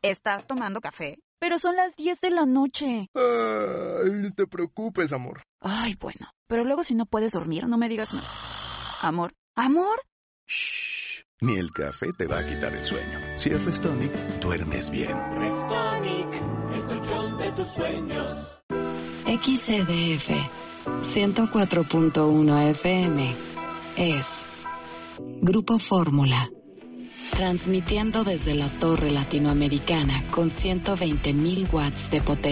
¿Estás tomando café? Pero son las 10 de la noche. Ay, no te preocupes, amor. Ay, bueno. Pero luego si no puedes dormir, no me digas nada. Amor. ¿Amor? Shh. Ni el café te va a quitar el sueño. Si es Restonic, duermes bien. Restonic, el colchón de tus sueños. XCDF 104.1 FM es Grupo Fórmula. Transmitiendo desde la Torre Latinoamericana con 120.000 watts de potencia.